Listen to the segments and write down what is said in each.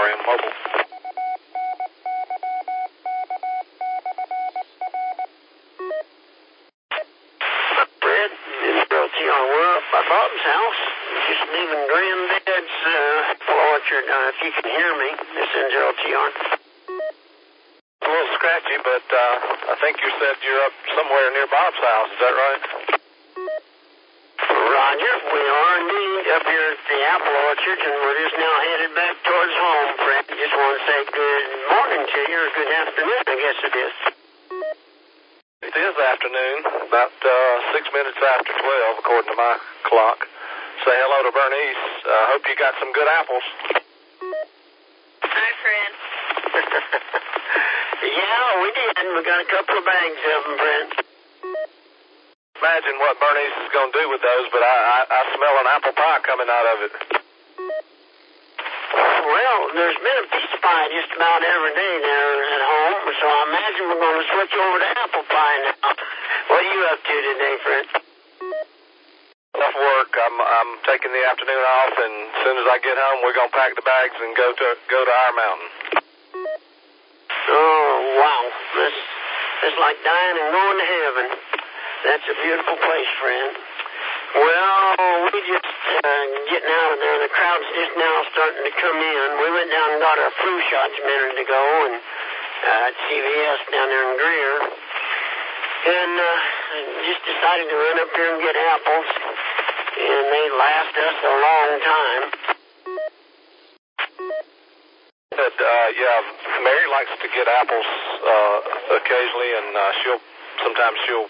RM Mobile. Fred, LTR, we're up by Bob's house. Just leaving Granddad's apple orchard. If you can hear me, this is LTR. A little scratchy, but I think you said you're up somewhere near Bob's house. Is that right? Roger, we are indeed up here at the apple orchard, and we're just now headed back towards home, Fred. Just want to say good morning to you, or good afternoon, I guess it is. It is afternoon, about 6 minutes after 12, according to my clock. Say hello to Bernice. Hope you got some good apples. Hi, Fred. Yeah, we did. We got a couple of bags of them, Fred. Imagine what Bernice is going to do with those, but I smell an apple pie coming out of it. Well, there's been a peach pie just about every day there at home, so I imagine we're going to switch over to apple pie now. What are you up to today, Fred? Enough work. I'm taking the afternoon off, and as soon as I get home, we're going to pack the bags and go to our mountain. Oh, wow. It's like dying and going to heaven. That's a beautiful place, friend. Well, we just getting out of there. The crowd's just now starting to come in. We went down and got our flu shots a minute ago, and at CVS down there in Greer. And just decided to run up here and get apples, and they last us a long time. But, yeah, Mary likes to get apples occasionally, and sometimes she'll,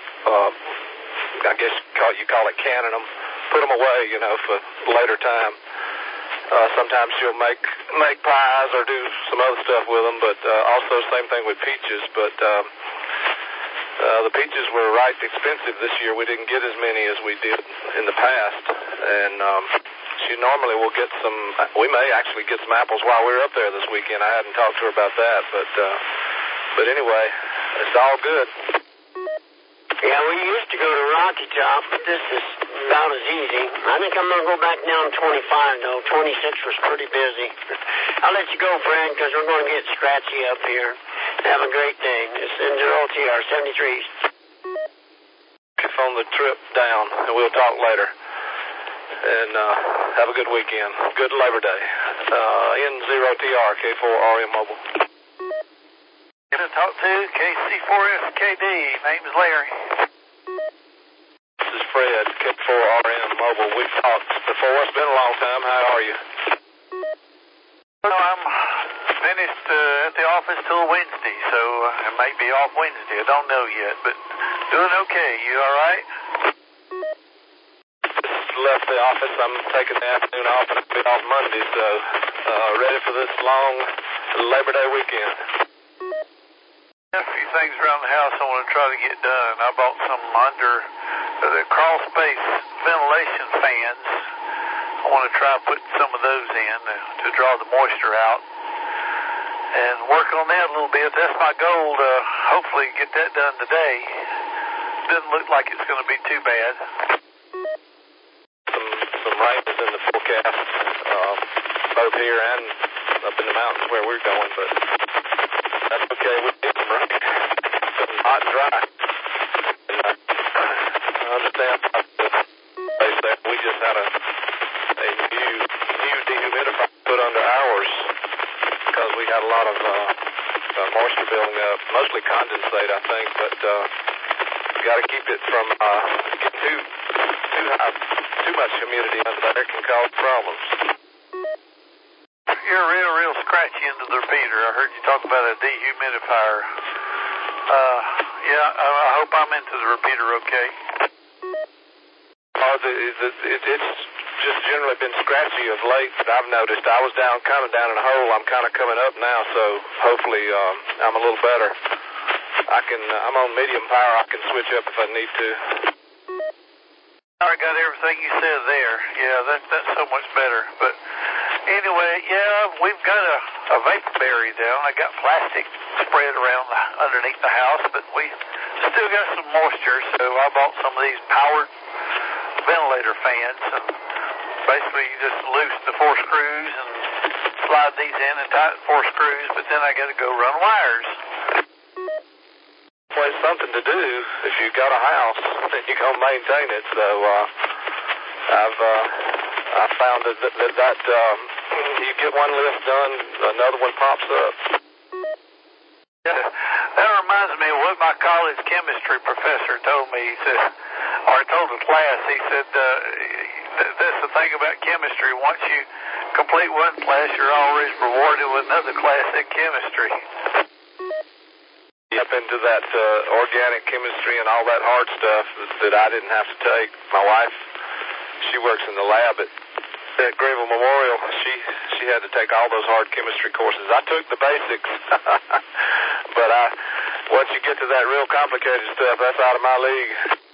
I guess you call it canning them, put them away, for later time. Sometimes she'll make pies or do some other stuff with them, but also same thing with peaches. But the peaches were right expensive this year. We didn't get as many as we did in the past, and she normally will get some. We may actually get some apples while we're up there this weekend. I hadn't talked to her about that, but anyway, it's all good. Yeah, we used to go to Rocky Top, but this is about as easy. I think I'm going to go back down 25, though. 26 was pretty busy. I'll let you go, friend, because we're going to get scratchy up here. Have a great day. This is LTR 73. If on the trip down, and we'll talk later. And have a good weekend. Good Labor Day. N0TR, K4RM Mobile. Going to talk to KC4SKD. Name's Larry. This is Fred, K4RM Mobile. We've talked before. It's been a long time. How are you? Well, I'm finished at the office till Wednesday, so I might be off Wednesday. I don't know yet, but doing okay. You all right? Just left the office. I'm taking the afternoon off, and I'll be off Monday, so ready for this long Labor Day weekend. A few things around the house I want to try to get done. I bought some under the crawl space ventilation fans. I want to try putting some of those in to draw the moisture out and work on that a little bit. That's my goal to hopefully get that done today. Doesn't look like it's going to be too bad. Some rain is in the forecast, both here and up in the mountains where we're going, but that's okay. We need some rain. It's hot and dry. And I understand about the place there. We just had a new dehumidifier put under ours because we had a lot of moisture building up, mostly condensate, I think, but we got to keep it from getting too much humidity under there. It can cause problems. You're real scratchy into the repeater. I heard you talk about a dehumidifier. Yeah, I hope I'm into the repeater okay. It's just generally been scratchy of late that I've noticed. I was kind of down in a hole. I'm kind of coming up now, so hopefully I'm a little better. I'm on medium power. I can switch up if I need to. I got everything you said there. Yeah, that's so much better. But anyway, yeah, we've got a vapor barrier down. I got plastic spread around underneath the house, but we still got some moisture, so I bought some of these powered ventilator fans, and basically you just loosen the 4 screws and slide these in and tighten 4 screws, but then I got to go run wires. Well, it's something to do. If you got a house, then you're going to maintain it. So I've found that you get one lift done, another one pops up. Yeah, that reminds me of what my college chemistry professor told me. He said, or told the class, he said, that's the thing about chemistry. Once you complete one class, you're always rewarded with another class in chemistry. Up into that organic chemistry and all that hard stuff that I didn't have to take. My wife, she works in the lab at Greenville Memorial. She had to take all those hard chemistry courses. I took the basics, but once you get to that real complicated stuff, that's out of my league.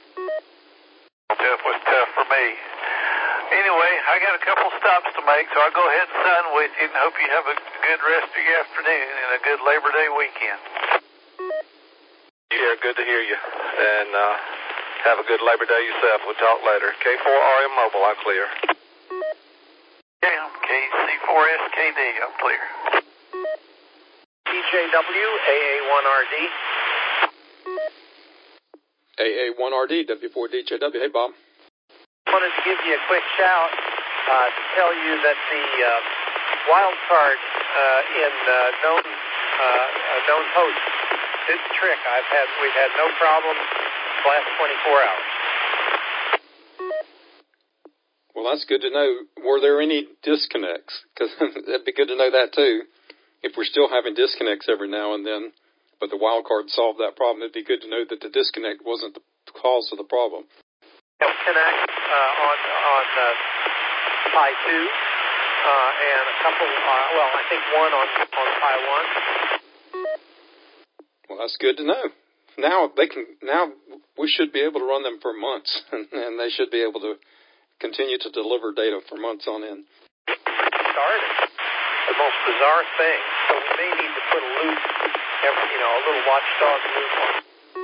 It was tough for me. Anyway, I got a couple stops to make, so I'll go ahead and sign with you and hope you have a good rest of your afternoon and a good Labor Day weekend. Yeah, good to hear you. And have a good Labor Day yourself. We'll talk later. K4RM Mobile, I'm clear. Yeah, KC4SKD, I'm clear. DJW, AA1RD. AA1RD, W4DJW. Hey, Bob. Wanted to give you a quick shout to tell you that the wild card in known hosts did the trick. We've had no problems the last 24 hours. Well, that's good to know. Were there any disconnects? Because that'd be good to know that too. If we're still having disconnects every now and then, but the wild card solved that problem, it'd be good to know that the disconnect wasn't the cause of the problem. Connect on Pi 2 and a couple. I think one on Pi 1. Well, that's good to know. Now we should be able to run them for months, and they should be able to continue to deliver data for months on end. Started the most bizarre thing. So we may need to put a loop, a little watchdog loop on.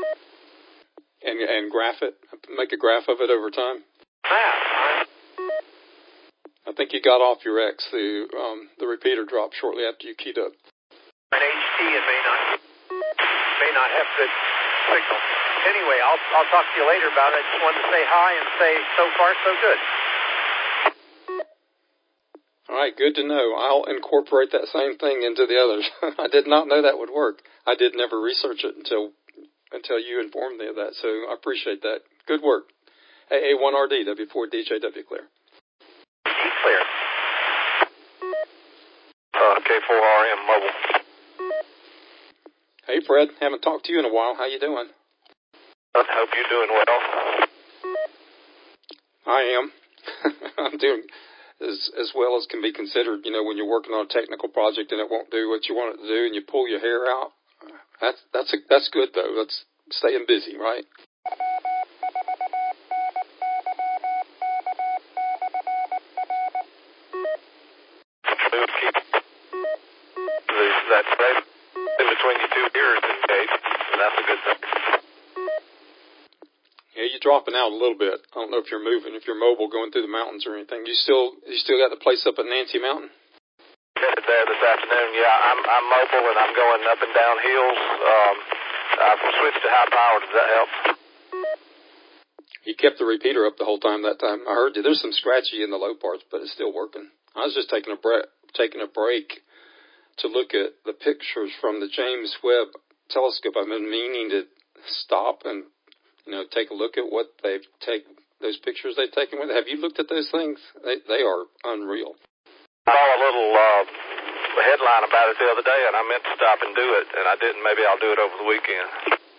And graph it, make a graph of it over time. I think you got off your X. The repeater dropped shortly after you keyed up. An HT, it may not have good signal. Anyway, I'll talk to you later about it. I just wanted to say hi and say so far so good. All right, good to know. I'll incorporate that same thing into the others. I did not know that would work. I did never research it until you informed me of that, so I appreciate that. Good work. AA1RD, W4DJW, clear. Clear. K4RM Mobile. Hey, Fred. Haven't talked to you in a while. How you doing? I hope you're doing well. I am. I'm doing as well as can be considered. When you're working on a technical project and it won't do what you want it to do and you pull your hair out, that's good, though. That's staying busy, right? That's right in between your 2 ears engaged, and that's a good thing. Yeah, you're dropping out a little bit. I don't know if you're moving, if you're mobile, going through the mountains or anything. You still got the place up at Nancy Mountain? Headed there this afternoon. Yeah, I'm mobile and I'm going up and down hills. I've switched to high power. Does that help? You kept the repeater up the whole time that time. I heard you. There's some scratchy in the low parts, but it's still working. I was just taking a break to look at the pictures from the James Webb telescope. I've been meaning to stop and take a look at what those pictures they've taken with it. Have you looked at those things? They are unreal. I saw a little headline about it the other day, and I meant to stop and do it, and I didn't. Maybe I'll do it over the weekend.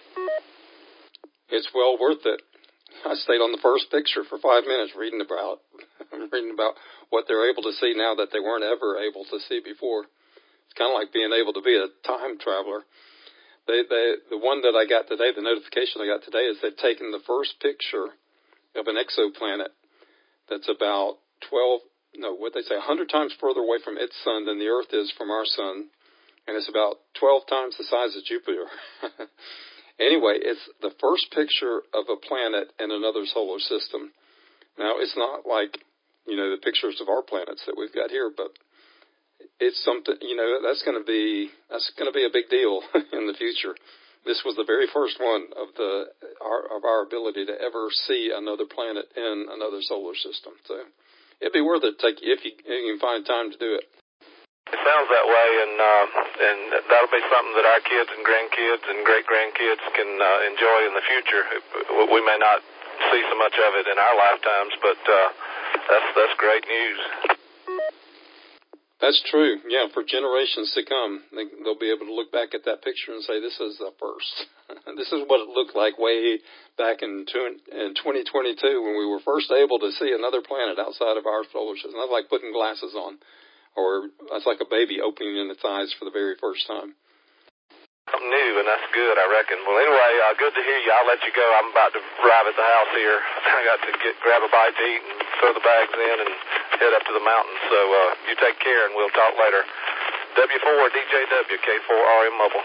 It's well worth it. I stayed on the first picture for 5 minutes reading about what they're able to see now that they weren't ever able to see before. It's kind of like being able to be a time traveler. The one that I got today, the notification I got today, is they've taken the first picture of an exoplanet that's about 100 times further away from its sun than the Earth is from our sun, and it's about 12 times the size of Jupiter. Anyway, it's the first picture of a planet in another solar system. Now, it's not like, the pictures of our planets that we've got here, but it's something, that's going to be a big deal in the future. This was the very first one of our ability to ever see another planet in another solar system. So it'd be worth it if you can find time to do it. It sounds that way, and that'll be something that our kids and grandkids and great-grandkids can enjoy in the future. We may not see so much of it in our lifetimes, but that's great news. That's true. Yeah, for generations to come, they'll be able to look back at that picture and say, this is the first. This is what it looked like way back in 2022 when we were first able to see another planet outside of our solar system. That's like putting glasses on. Or that's like a baby opening its eyes for the very first time. Something new, and that's good, I reckon. Well, anyway, good to hear you. I'll let you go. I'm about to arrive at the house here. I got to grab a bite to eat and throw the bags in and head up to the mountains. So you take care, and we'll talk later. W4DJW, K4RM Mobile.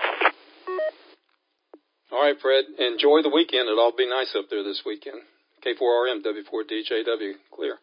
All right, Fred. Enjoy the weekend. It'll all be nice up there this weekend. K4RM, W4DJW, clear.